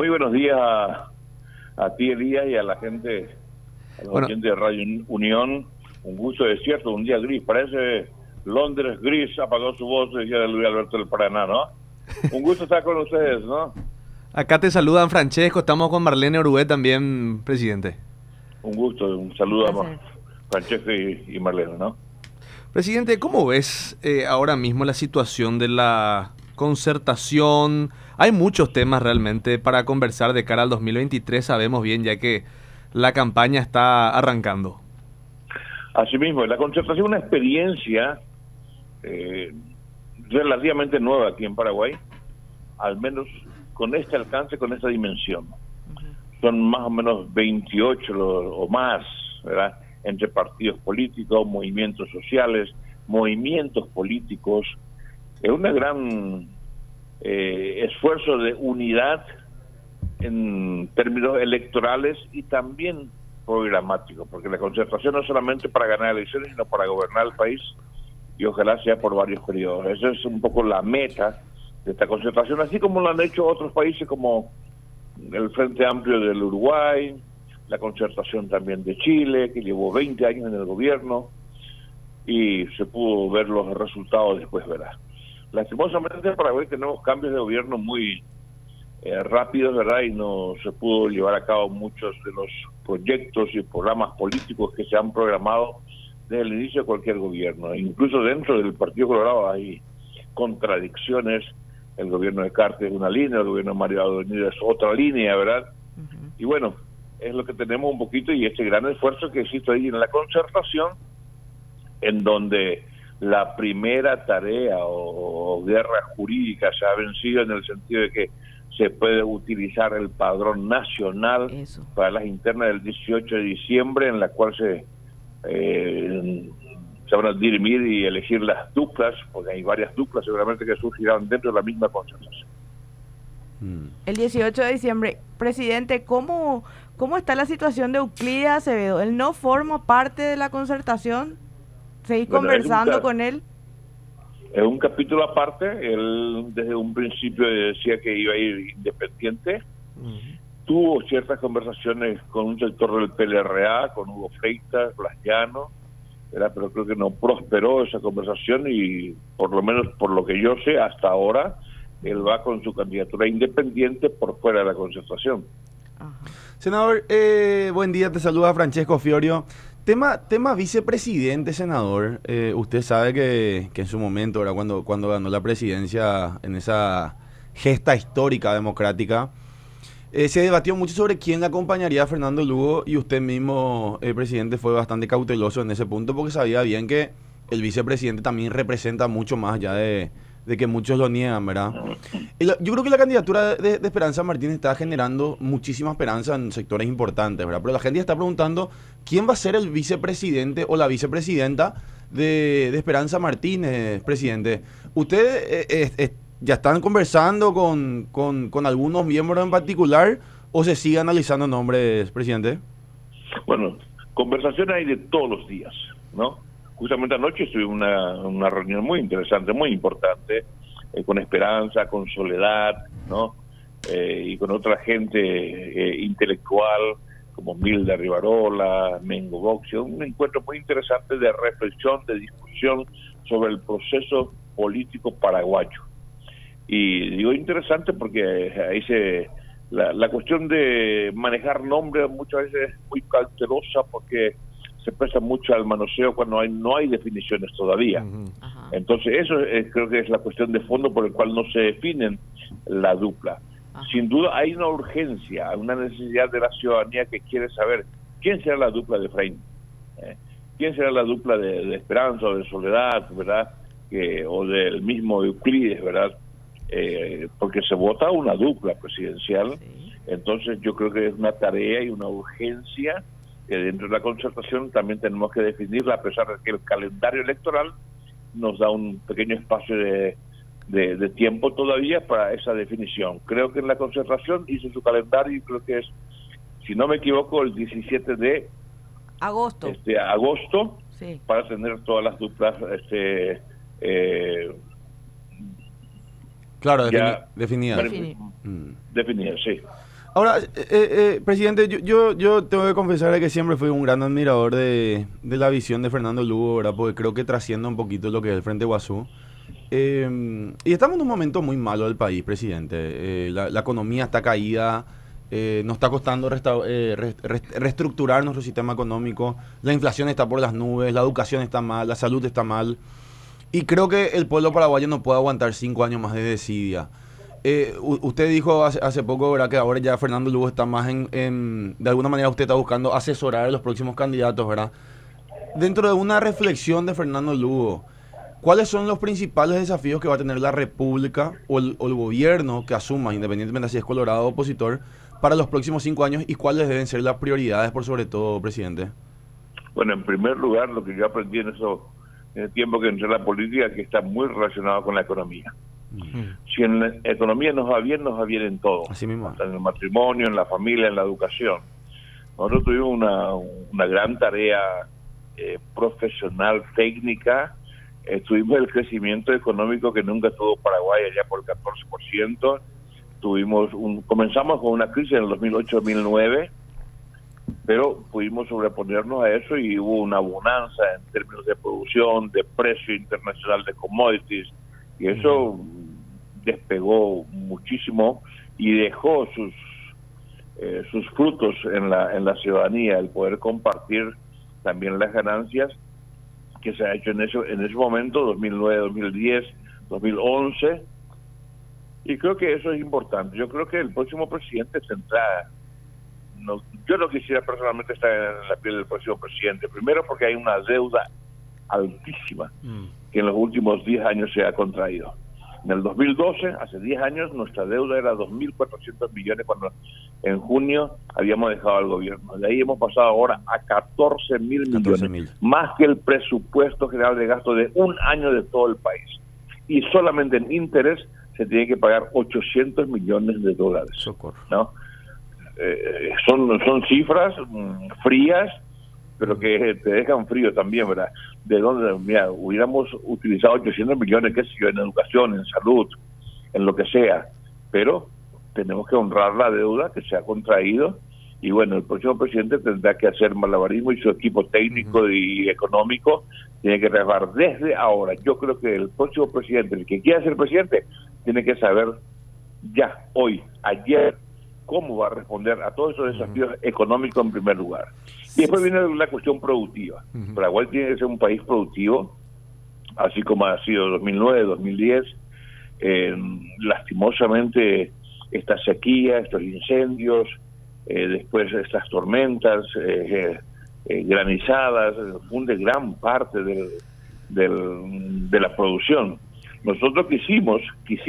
Muy buenos días a ti, Elías, y a la gente, a los oyentes de Radio Unión. Un gusto, es cierto, un día gris. Parece Londres gris, apagó su voz, decía de Luis Alberto del Paraná, ¿no? Un gusto estar con ustedes, ¿no? Acá te saludan Francesco, estamos con Marlene Orugué también, presidente. Un gusto, un saludo a Francesco y Marlene, ¿no? Presidente, ¿cómo ves ahora mismo la situación de la concertación? Hay muchos temas realmente para conversar de cara al 2023, sabemos bien, ya que la campaña está arrancando. Asimismo, la concertación es una experiencia relativamente nueva aquí en Paraguay, al menos con este alcance, con esta dimensión. Son más o menos 28 o más, ¿verdad?, entre partidos políticos, movimientos sociales, movimientos políticos. Es un gran esfuerzo de unidad en términos electorales y también programático, porque la concertación no es solamente para ganar elecciones, sino para gobernar el país, y ojalá sea por varios periodos. Esa es un poco la meta de esta concertación, así como lo han hecho otros países como el Frente Amplio del Uruguay, la concertación también de Chile, que llevó 20 años en el gobierno, y se pudo ver los resultados después, ¿verdad? Lastimosamente en Paraguay tenemos cambios de gobierno muy rápidos, ¿verdad? Y no se pudo llevar a cabo muchos de los proyectos y programas políticos que se han programado desde el inicio de cualquier gobierno. Incluso dentro del Partido Colorado hay contradicciones. El gobierno de Cartes es una línea, el gobierno de Mario Adonida es otra línea, ¿verdad? Y bueno, es lo que tenemos un poquito, y este gran esfuerzo que existe ahí en la concertación, en donde la primera tarea o guerra jurídica se ha vencido, en el sentido de que se puede utilizar el padrón nacional para las internas del 18 de diciembre, en la cual se van a dirimir y elegir las duplas, porque hay varias duplas seguramente que surgirán dentro de la misma concertación. El 18 de diciembre, presidente, ¿cómo está la situación de Euclides Acevedo? ¿Él no forma parte de la concertación? ¿Seguís conversando con él? Es un capítulo aparte. Él desde un principio decía que iba a ir independiente. Tuvo ciertas conversaciones con un sector del PLRA, con Hugo Freitas, Blas Llano, pero creo que no prosperó esa conversación, y por lo menos por lo que yo sé hasta ahora, él va con su candidatura independiente por fuera de la concertación. Senador, buen día, te saluda Francesco Fiorio. Tema vicepresidente, senador. Usted sabe que en su momento, ¿verdad?, cuando ganó la presidencia en esa gesta histórica democrática, se debatió mucho sobre quién le acompañaría a Fernando Lugo, y usted mismo, presidente, fue bastante cauteloso en ese punto, porque sabía bien que el vicepresidente también representa mucho más allá de que muchos lo niegan, ¿verdad? Yo creo que la candidatura de Esperanza Martínez está generando muchísima esperanza en sectores importantes, ¿verdad? Pero la gente ya está preguntando quién va a ser el vicepresidente o la vicepresidenta de Esperanza Martínez, presidente. ¿Usted ya están conversando con algunos miembros en particular, o se sigue analizando nombres, presidente? Bueno, conversaciones hay de todos los días, ¿no? Justamente anoche estuve en una reunión muy interesante, muy importante, con Esperanza, con Soledad, ¿no? Y con otra gente intelectual, como Milda Rivarola, Mengo Boxio, un encuentro muy interesante de reflexión, de discusión sobre el proceso político paraguayo. Y digo interesante porque ahí la cuestión de manejar nombres muchas veces es muy cautelosa, porque se presta mucho al manoseo cuando no hay definiciones todavía. Entonces eso creo que es la cuestión de fondo por el cual no se definen la dupla. Sin duda hay una urgencia, una necesidad de la ciudadanía que quiere saber quién será la dupla de Efraín, quién será la dupla de Esperanza o de Soledad, ¿verdad? O del mismo Euclides, ¿verdad? Porque se vota una dupla presidencial. Entonces yo creo que es una tarea y una urgencia que dentro de la concertación también tenemos que definirla, a pesar de que el calendario electoral nos da un pequeño espacio de tiempo todavía para esa definición. Creo que en la concertación hizo su calendario, y creo que es, si no me equivoco, el 17 de agosto, sí, para tener todas las duplas claro, definidas. Definidas, sí. Ahora, presidente, yo tengo que confesar que siempre fui un gran admirador de la visión de Fernando Lugo, ¿verdad? Porque creo que trasciende un poquito lo que es el Frente Guazú. Y estamos en un momento muy malo del país, presidente. La economía está caída, nos está costando reestructurar nuestro sistema económico, la inflación está por las nubes, la educación está mal, la salud está mal. Y creo que el pueblo paraguayo no puede aguantar 5 años más de desidia. Usted dijo hace poco, ¿verdad?, que ahora ya Fernando Lugo está más de alguna manera usted está buscando asesorar a los próximos candidatos, ¿verdad? Dentro de una reflexión de Fernando Lugo, ¿cuáles son los principales desafíos que va a tener la República o el gobierno que asuma, independientemente si es colorado o opositor, para los próximos 5 años y cuáles deben ser las prioridades por sobre todo, presidente? Bueno, en primer lugar, lo que yo aprendí en el tiempo que entré en la política, que está muy relacionado con la economía. Si en la economía nos va bien en todo. Así mismo. Hasta en el matrimonio, en la familia, en la educación. Nosotros tuvimos una gran tarea profesional, técnica. Tuvimos el crecimiento económico que nunca tuvo Paraguay, allá por el 14%. Comenzamos con una crisis en el 2008-2009, pero pudimos sobreponernos a eso y hubo una bonanza en términos de producción, de precio internacional de commodities, y eso despegó muchísimo y dejó sus frutos en la ciudadanía, el poder compartir también las ganancias que se ha hecho en ese momento, 2009, 2010, 2011, y creo que eso es importante. Yo creo que el próximo presidente central, yo no quisiera personalmente estar en la piel del próximo presidente, primero porque hay una deuda altísima que en los últimos 10 años se ha contraído. En el 2012, hace 10 años, nuestra deuda era 2.400 millones cuando en junio habíamos dejado al gobierno. De ahí hemos pasado ahora a 14.000 millones, más que el presupuesto general de gasto de un año de todo el país. Y solamente en interés se tiene que pagar 800 millones de dólares. Socorro. ¿No? Son cifras frías, pero que te dejan frío también, ¿verdad? De donde, mira, hubiéramos utilizado 800 millones, qué sé yo, en educación, en salud, en lo que sea, pero tenemos que honrar la deuda que se ha contraído, y bueno, el próximo presidente tendrá que hacer malabarismo y su equipo técnico y económico tiene que trabajar desde ahora. Yo creo que el próximo presidente, el que quiera ser presidente, tiene que saber ya, hoy, ayer, cómo va a responder a todos esos desafíos económicos en primer lugar. Y después viene la cuestión productiva. Paraguay tiene que ser un país productivo, así como ha sido 2009, 2010. Lastimosamente, esta sequía, estos incendios, después estas tormentas, granizadas, funde gran parte de la producción. Nosotros quisimos,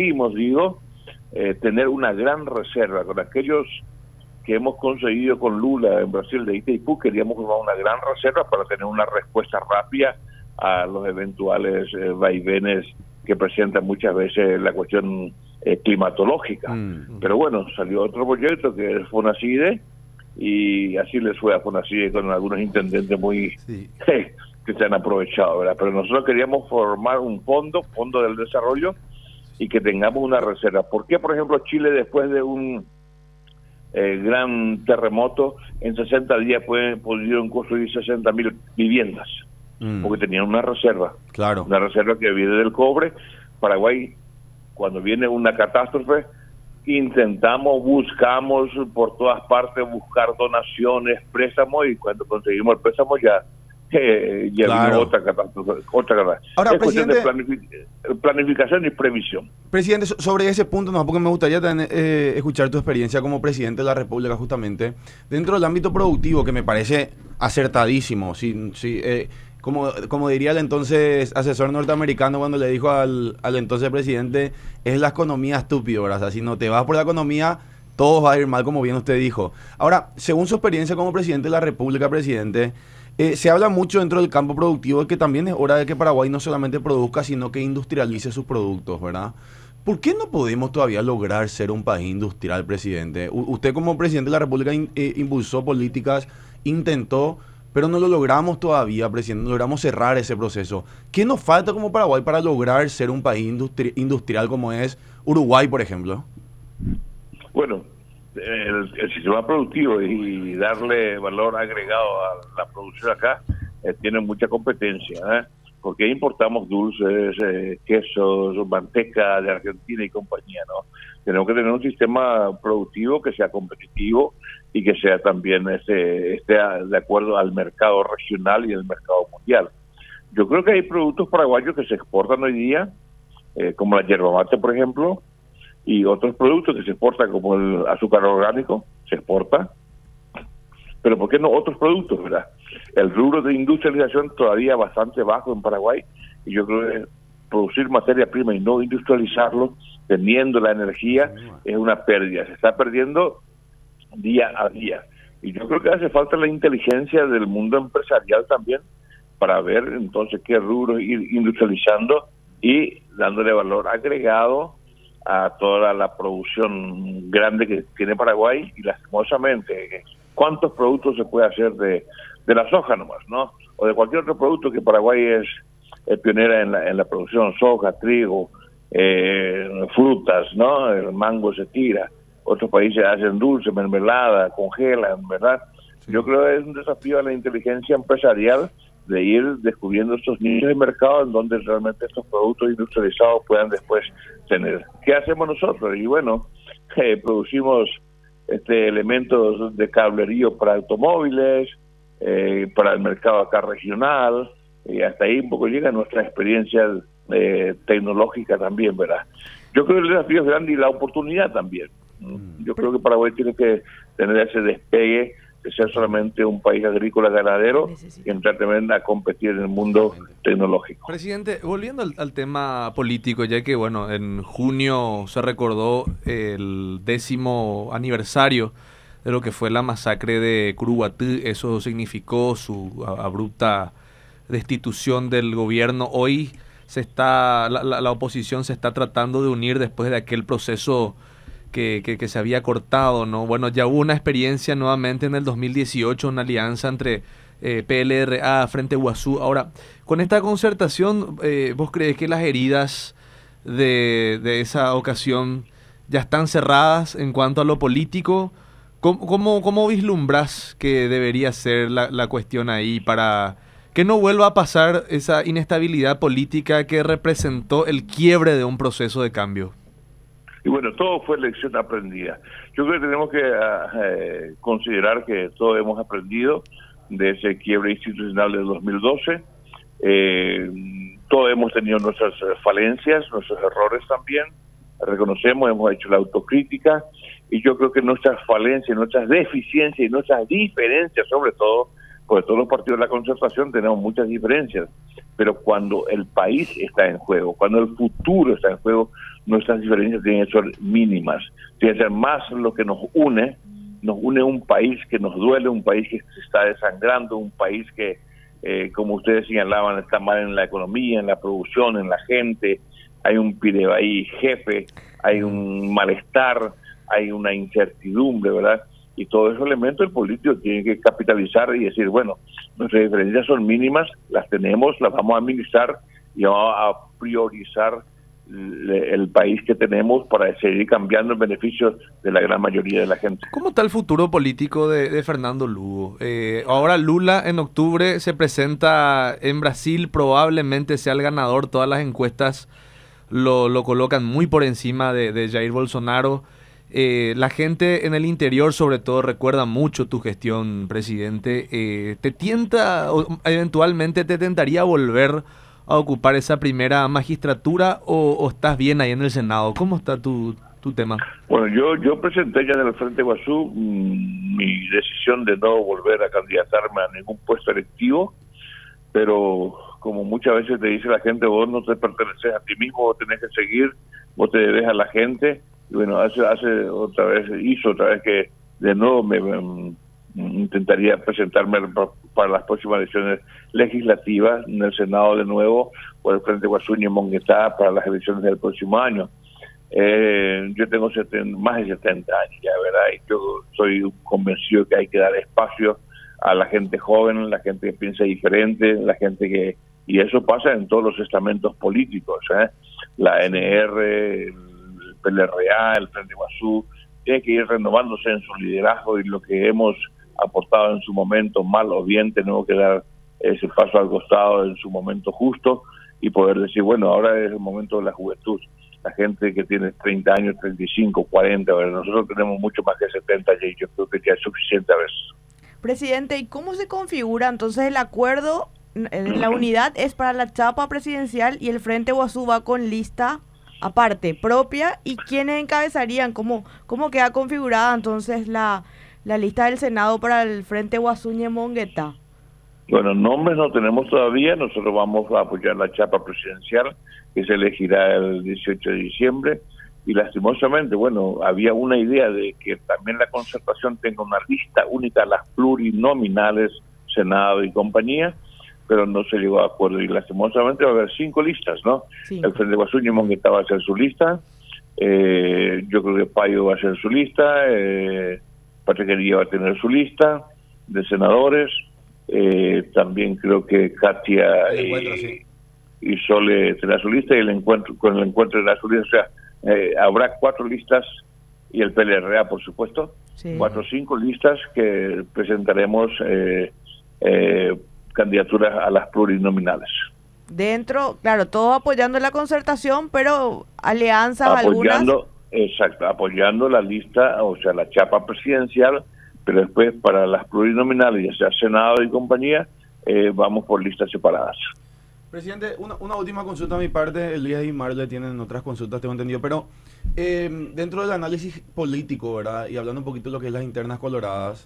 tener una gran reserva con aquellos que hemos conseguido con Lula en Brasil de Itaipú. Queríamos formar una gran reserva para tener una respuesta rápida a los eventuales vaivenes que presentan muchas veces la cuestión climatológica. Pero bueno, salió otro proyecto que es FONACIDE, y así les fue a FONACIDE con algunos intendentes muy que se han aprovechado, ¿verdad? Pero nosotros queríamos formar un fondo del desarrollo, y que tengamos una reserva. ¿Por qué, por ejemplo, Chile, después de un gran terremoto, en 60 días pudieron construir 60.000 viviendas? Porque tenían una reserva. Claro. Una reserva que viene del cobre. Paraguay, cuando viene una catástrofe, buscamos por todas partes, buscar donaciones, préstamos, y cuando conseguimos el préstamo ya claro. Vino otra catástrofe. Ahora, es presidente, cuestión de planificación y previsión. Presidente, sobre ese punto, no, porque me gustaría escuchar tu experiencia como presidente de la República, justamente, dentro del ámbito productivo, que me parece acertadísimo. Como diría el entonces asesor norteamericano cuando le dijo al entonces presidente, es la economía estúpido, ¿verdad? O sea, si no te vas por la economía, todo va a ir mal, como bien usted dijo. Ahora, según su experiencia como presidente de la República, presidente, se habla mucho dentro del campo productivo de que también es hora de que Paraguay no solamente produzca, sino que industrialice sus productos, ¿verdad? ¿Por qué no podemos todavía lograr ser un país industrial, presidente? Usted como presidente de la República impulsó políticas, intentó, pero no lo logramos todavía, presidente, no logramos cerrar ese proceso. ¿Qué nos falta como Paraguay para lograr ser un país industrial como es Uruguay, por ejemplo? Bueno, el sistema productivo y darle valor agregado a la producción acá tiene mucha competencia, porque importamos dulces, quesos, manteca de Argentina y compañía, ¿no? Tenemos que tener un sistema productivo que sea competitivo y que sea también esté de acuerdo al mercado regional y al mercado mundial. Yo creo que hay productos paraguayos que se exportan hoy día, como la yerba mate, por ejemplo, y otros productos que se exportan, como el azúcar orgánico, se exporta. Pero ¿por qué no otros productos, verdad? El rubro de industrialización todavía bastante bajo en Paraguay, y yo creo que producir materia prima y no industrializarlo, teniendo la energía, es una pérdida. Se está perdiendo día a día. Y yo creo que hace falta la inteligencia del mundo empresarial también, para ver entonces qué rubros ir industrializando y dándole valor agregado a toda la producción grande que tiene Paraguay. Y lastimosamente, ¿cuántos productos se puede hacer de la soja nomás, no? O de cualquier otro producto, que Paraguay es pionera en la producción: soja, trigo, frutas, ¿no? El mango se tira. Otros países hacen dulce, mermelada, congelan, ¿verdad? Sí. Yo creo que es un desafío a la inteligencia empresarial de ir descubriendo estos nichos de mercado en donde realmente estos productos industrializados puedan después tener. ¿Qué hacemos nosotros? Y bueno, producimos elementos de cablerío para automóviles, para el mercado acá regional, y hasta ahí un poco llega nuestra experiencia tecnológica también, ¿verdad? Yo creo que el desafío es grande y la oportunidad también. Yo creo que Paraguay tiene que tener ese despegue de ser solamente un país agrícola ganadero y entrar también a competir en el mundo tecnológico. Presidente, volviendo al tema político, ya que bueno, en junio se recordó el 10º aniversario de lo que fue la masacre de Curuguatú. Eso significó su abrupta destitución del gobierno. Hoy la oposición se está tratando de unir después de aquel proceso que se había cortado, ¿no? Bueno, ya hubo una experiencia nuevamente en el 2018, una alianza entre PLRA, Frente Guazú. Ahora, con esta concertación, ¿vos crees que las heridas de esa ocasión ya están cerradas en cuanto a lo político? ¿Cómo vislumbras que debería ser la cuestión ahí para que no vuelva a pasar esa inestabilidad política que representó el quiebre de un proceso de cambio? Y bueno, todo fue lección aprendida. Yo creo que tenemos que considerar que todos hemos aprendido de ese quiebre institucional del 2012. Todos hemos tenido nuestras falencias, nuestros errores también. Reconocemos, hemos hecho la autocrítica, y yo creo que nuestras falencias, nuestras deficiencias y nuestras diferencias, sobre todo, porque todos los partidos de la concertación tenemos muchas diferencias, pero cuando el país está en juego, cuando el futuro está en juego, nuestras diferencias tienen que ser mínimas, tiene que ser más lo que nos une un país que nos duele, un país que se está desangrando, un país que, como ustedes señalaban, está mal en la economía, en la producción, en la gente. Hay un pirebaí jefe, hay un malestar, hay una incertidumbre, ¿verdad? Y todos esos elementos el político tiene que capitalizar y decir, bueno, nuestras diferencias son mínimas, las tenemos, las vamos a administrar y vamos a priorizar el país que tenemos para seguir cambiando en beneficio de la gran mayoría de la gente. ¿Cómo está el futuro político de Fernando Lugo? Ahora Lula en octubre se presenta en Brasil, probablemente sea el ganador, todas las encuestas lo colocan muy por encima de Jair Bolsonaro. La gente en el interior sobre todo recuerda mucho tu gestión, presidente. ¿Te tienta o eventualmente te tentaría volver a ocupar esa primera magistratura o estás bien ahí en el Senado? ¿Cómo está tu tema? Bueno, yo presenté ya en el Frente Guazú mi decisión de no volver a candidatarme a ningún puesto electivo, pero como muchas veces te dice la gente, vos no te perteneces a ti mismo, vos tenés que seguir, vos te debes a la gente. Y bueno, hizo otra vez que de nuevo me intentaría presentarme para las próximas elecciones legislativas en el Senado de nuevo, por el Frente Guazú y Monguetá para las elecciones del próximo año. Yo tengo más de 70 años ya, ¿verdad? Y yo soy convencido que hay que dar espacio a la gente joven, la gente que piensa diferente, la gente que... Y eso pasa en todos los estamentos políticos, la ANR, el PLRA, el Frente Guazú, tiene que ir renovándose en su liderazgo y lo que hemos aportado en su momento, mal o bien, tenemos que dar ese paso al costado en su momento justo y poder decir, bueno, ahora es el momento de la juventud. La gente que tiene 30 años, 35, 40, ¿verdad? Nosotros tenemos mucho más que 70 y yo creo que ya es suficiente a veces. Presidente, ¿y cómo se configura entonces el acuerdo? La unidad es para la chapa presidencial y el Frente Guazú va con lista aparte, propia, ¿y quiénes encabezarían? ¿Cómo queda configurada entonces la lista del Senado para el Frente Guazú Ñemongueta? Bueno, nombres no tenemos todavía, nosotros vamos a apoyar la chapa presidencial que se elegirá el 18 de diciembre y lastimosamente, bueno, había una idea de que también la Concertación tenga una lista única a las plurinominales, Senado y compañía, pero no se llegó a acuerdo y lastimosamente va a haber 5 listas, ¿no? Sí. El Frente Guazú Ñemongueta va a hacer su lista, yo creo que Payo va a hacer su lista, Patriquería va a tener su lista de senadores, también creo que Katia y Sole tendrá su lista y con el encuentro de la su lista, o sea, habrá 4 listas y el PLRA, por supuesto, 4 o 5 listas que presentaremos candidaturas a las plurinominales. Dentro, claro, todo apoyando la Concertación, pero alianzas algunas. Exacto, apoyando la lista, o sea, la chapa presidencial, pero después para las plurinominales, ya sea Senado y compañía, vamos por listas separadas. Presidente, una última consulta a mi parte. Elías y Marle tienen otras consultas, tengo entendido, pero dentro del análisis político, ¿verdad? Y hablando un poquito de lo que es las internas coloradas,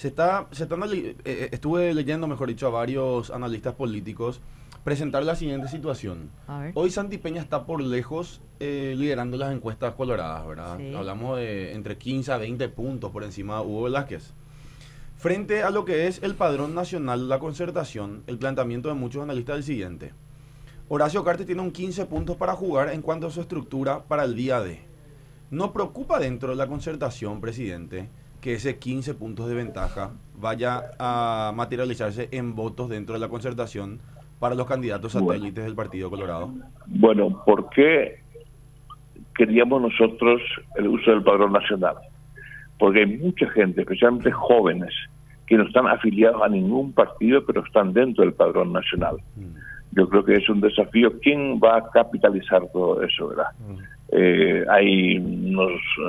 estuve leyendo, mejor dicho, a varios analistas políticos presentar la siguiente situación. Hoy Santi Peña está por lejos liderando las encuestas coloradas, ¿verdad? Sí. Hablamos de entre 15 a 20 puntos por encima de Hugo Velázquez. Frente a lo que es el padrón nacional de la Concertación, el planteamiento de muchos analistas es el siguiente. Horacio Cartes tiene un 15 puntos para jugar en cuanto a su estructura para el día D. ¿No preocupa dentro de la Concertación, presidente, que ese 15 puntos de ventaja vaya a materializarse en votos dentro de la Concertación para los candidatos satélites del Partido Colorado? Bueno, ¿por qué queríamos nosotros el uso del padrón nacional? Porque hay mucha gente, especialmente jóvenes, que no están afiliados a ningún partido, pero están dentro del padrón nacional. Yo creo que es un desafío. ¿Quién va a capitalizar todo eso, verdad? Hay unos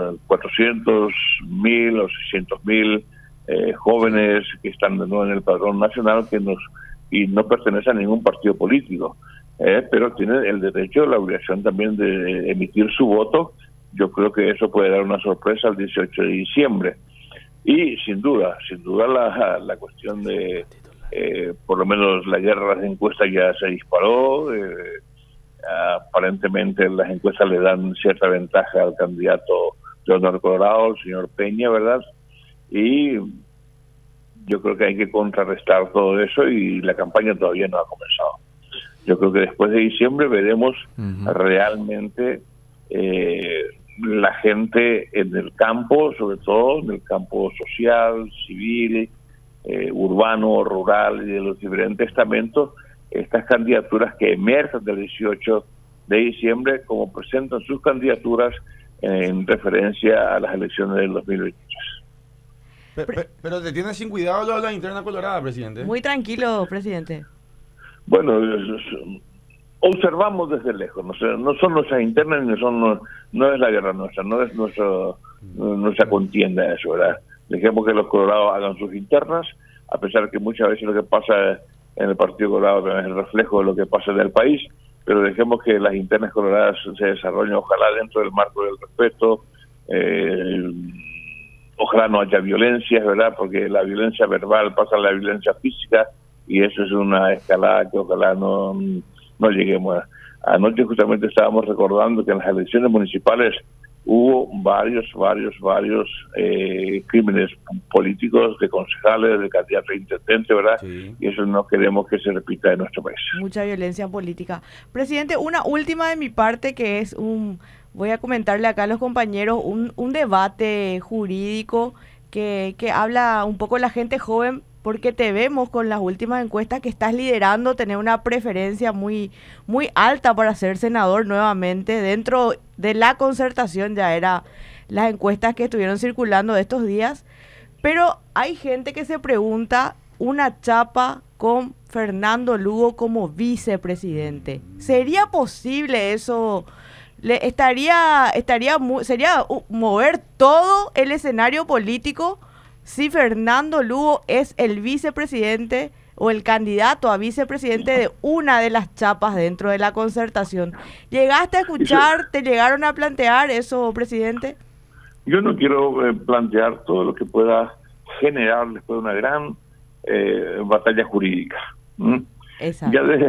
400.000 o 600.000 jóvenes que están de nuevo en el padrón nacional y no pertenecen a ningún partido político, pero tienen el derecho, la obligación también de emitir su voto. Yo creo que eso puede dar una sorpresa el 18 de diciembre. Y sin duda la cuestión de, por lo menos la guerra de las encuestas ya se disparó. Aparentemente las encuestas le dan cierta ventaja al candidato de Honor Colorado, el señor Peña, ¿verdad? Y yo creo que hay que contrarrestar todo eso y la campaña todavía no ha comenzado. Yo creo que después de diciembre veremos realmente la gente en el campo, sobre todo en el campo social, civil, urbano, rural y de los diferentes estamentos, estas candidaturas que emergen del 18 de diciembre, como presentan sus candidaturas en referencia a las elecciones del 2023. Pero te tiene sin cuidado la interna colorada, presidente. Muy tranquilo, presidente. Bueno, observamos desde lejos, no son nuestras internas, no es la guerra nuestra, no es nuestra contienda eso, ¿verdad? Dejemos que los colorados hagan sus internas, a pesar de que muchas veces lo que pasa en el Partido Colorado también es el reflejo de lo que pasa en el país, pero dejemos que las internas coloradas se desarrollen, ojalá dentro del marco del respeto, ojalá no haya violencia, ¿verdad? Porque la violencia verbal pasa a la violencia física y eso es una escalada que ojalá no lleguemos a. Anoche justamente estábamos recordando que en las elecciones municipales hubo varios crímenes políticos de concejales, de candidatos a intendente, ¿verdad? Sí. Y eso no queremos que se repita en nuestro país. Mucha violencia política. Presidente, una última de mi parte que es voy a comentarle acá a los compañeros, un debate jurídico que habla un poco la gente joven, porque te vemos con las últimas encuestas que estás liderando, tener una preferencia muy alta para ser senador nuevamente. Dentro de la Concertación ya era las encuestas que estuvieron circulando de estos días, pero hay gente que se pregunta, una chapa con Fernando Lugo como vicepresidente, ¿sería posible eso? Sería mover todo el escenario político si Fernando Lugo es el vicepresidente o el candidato a vicepresidente de una de las chapas dentro de la concertación. ¿Llegaste a escuchar, te llegaron a plantear eso, presidente? Yo no quiero plantear todo lo que pueda generar después de una gran batalla jurídica. Ya desde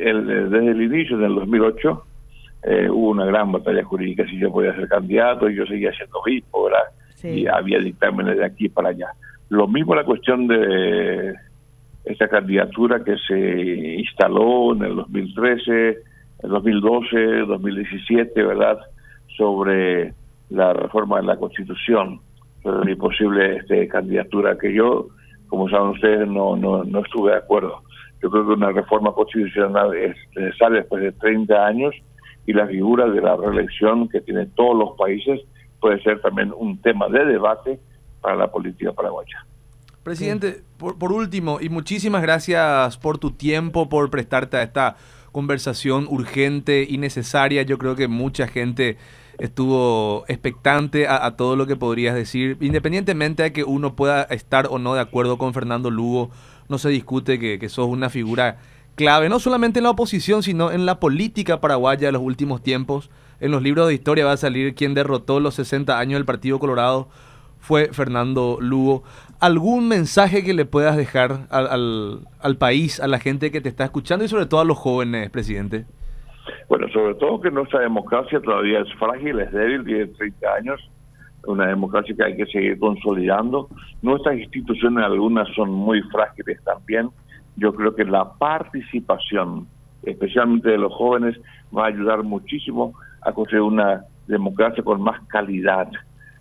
el inicio del 2008 hubo una gran batalla jurídica, si yo podía ser candidato y yo seguía siendo obispo, ¿verdad? Sí. Y había dictámenes de aquí para allá. Lo mismo la cuestión de esta candidatura que se instaló en el 2013, el 2012, 2017, ¿verdad? Sobre la reforma de la Constitución, sobre mi posible candidatura, que yo, como saben ustedes, no estuve de acuerdo. Yo creo que una reforma constitucional es necesaria después de 30 años y la figura de la reelección que tienen todos los países puede ser también un tema de debate para la política paraguaya. Presidente, por último, y muchísimas gracias por tu tiempo, por prestarte a esta conversación urgente y necesaria. Yo creo que mucha gente estuvo expectante a todo lo que podrías decir. Independientemente de que uno pueda estar o no de acuerdo con Fernando Lugo, no se discute que sos una figura clave, no solamente en la oposición, sino en la política paraguaya de los últimos tiempos. En los libros de historia va a salir quien derrotó los 60 años del Partido Colorado fue Fernando Lugo. ¿Algún mensaje que le puedas dejar al país, a la gente que te está escuchando y sobre todo a los jóvenes, presidente? Bueno, sobre todo que nuestra democracia todavía es frágil, es débil, tiene 30 años, una democracia que hay que seguir consolidando. Nuestras instituciones, algunas son muy frágiles también. Yo creo que la participación, especialmente de los jóvenes, va a ayudar muchísimo a construir una democracia con más calidad.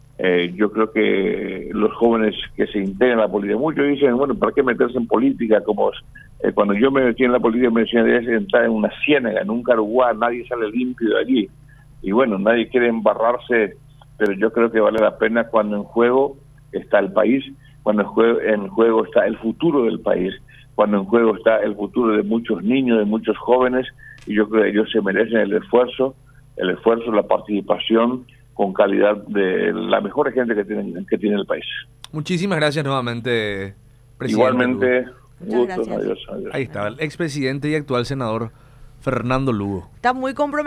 Yo creo que los jóvenes que se integran a la política, muchos dicen, bueno, ¿para qué meterse en política? Como cuando yo me metí en la política me decían, es entrar en una ciénaga, en un caruguá, nadie sale limpio de allí. Y bueno, nadie quiere embarrarse, pero yo creo que vale la pena cuando en juego está el país, cuando en juego está el futuro del país, cuando en juego está el futuro de muchos niños, de muchos jóvenes, y yo creo que ellos se merecen el esfuerzo, la participación con calidad de la mejor gente que tiene el país. Muchísimas gracias nuevamente, presidente. Igualmente, gusto. Adiós. Ahí estaba el expresidente y actual senador Fernando Lugo. Está muy comprometido.